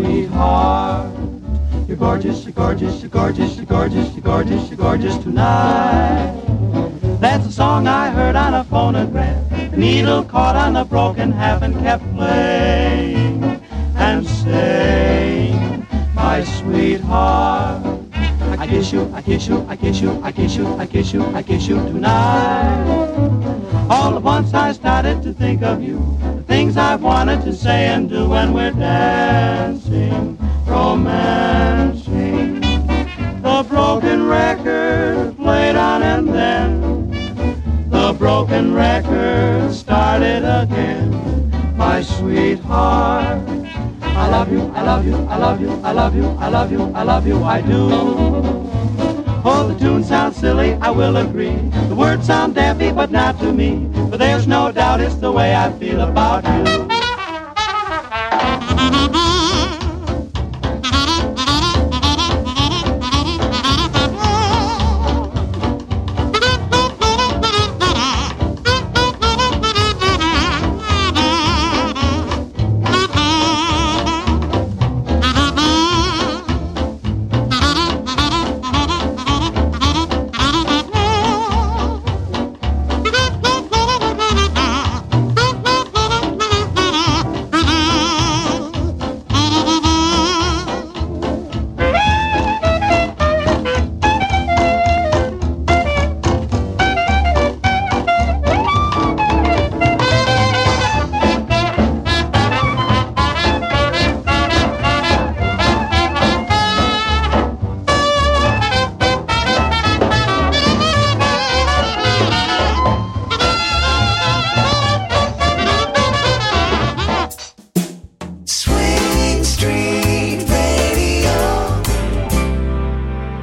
sweetheart. You're gorgeous, you're gorgeous, you're gorgeous, you're gorgeous, you're gorgeous, you're gorgeous tonight. That's a song I heard on a phonograph. The needle caught on a broken half and kept playing and saying, my sweetheart, I kiss you, I kiss you, I kiss you, I kiss you, I kiss you, I kiss you tonight. All at once I started to think of you, the things I wanted to say and do when we're dancing, romancing. The broken record played on and then the broken record started again. My sweetheart, I love you, I love you, I love you, I love you, I love you, I love you, I do. Oh, the tune sounds silly, I will agree. The words sound daffy, but not to me. But there's no doubt it's the way I feel about you.